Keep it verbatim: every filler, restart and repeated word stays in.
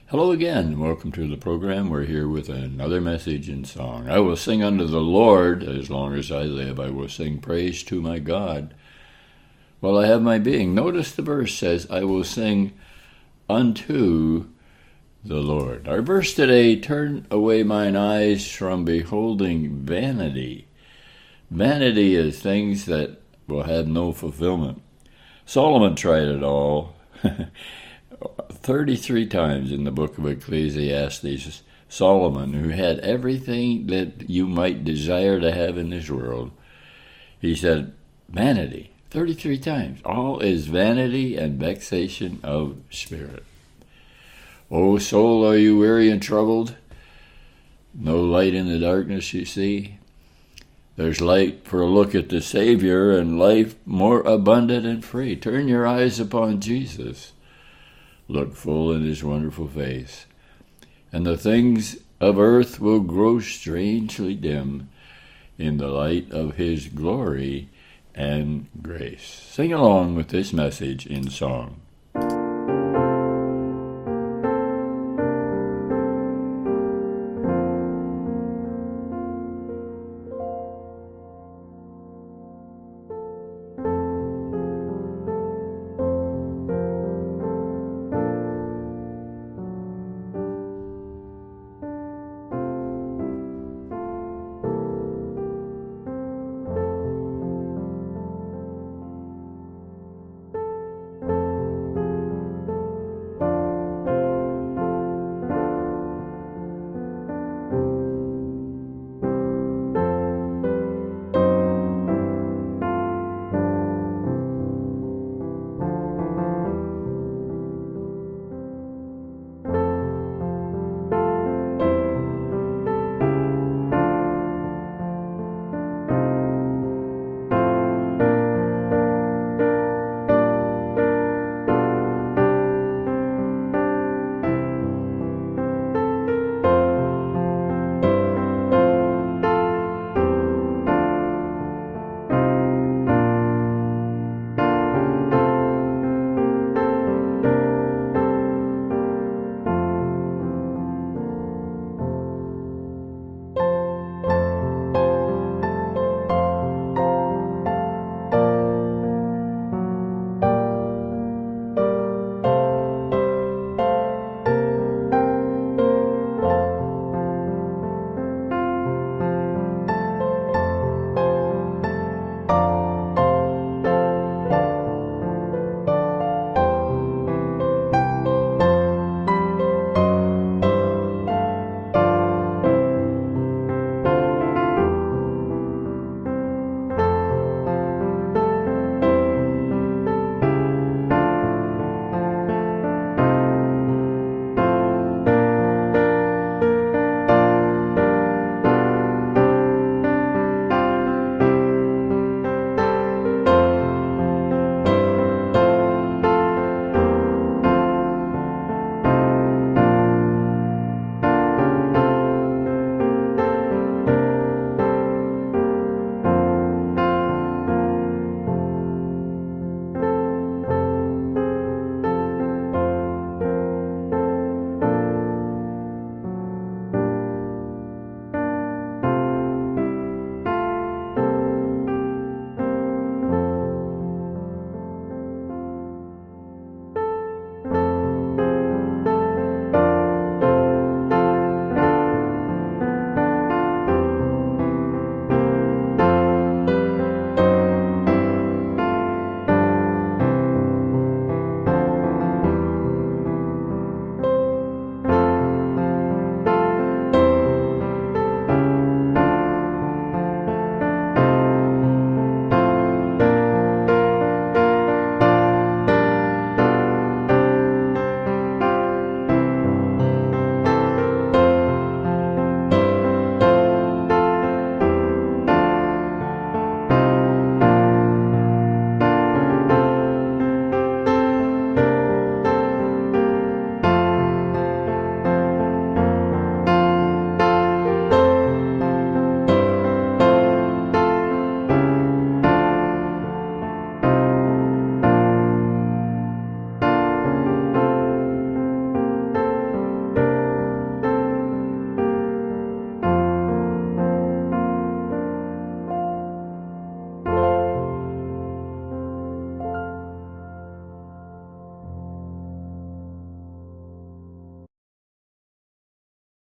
Hello again. Welcome to the program. We're here with another message in song. I will sing unto the Lord as long as I live. I will sing praise to my God while I have my being. Notice the verse says, I will sing unto the Lord. Our verse today, turn away mine eyes from beholding vanity. Vanity is things that will have no fulfillment. Solomon tried it all. thirty-three times in the book of Ecclesiastes, Solomon, who had everything that you might desire to have in this world, he said, vanity, thirty-three times. All is vanity and vexation of spirit. O soul, are you weary and troubled? No light in the darkness you see? There's light for a look at the Savior and life more abundant and free. Turn your eyes upon Jesus. Look full in his wonderful face, and the things of earth will grow strangely dim in the light of his glory and grace. Sing along with this message in song.